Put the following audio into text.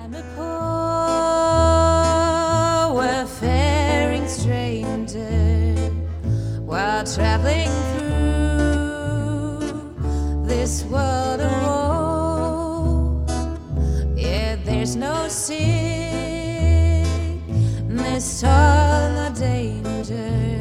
I'm a poor, wayfaring stranger while traveling through this world of woe. Yeah, there's no sickness or no danger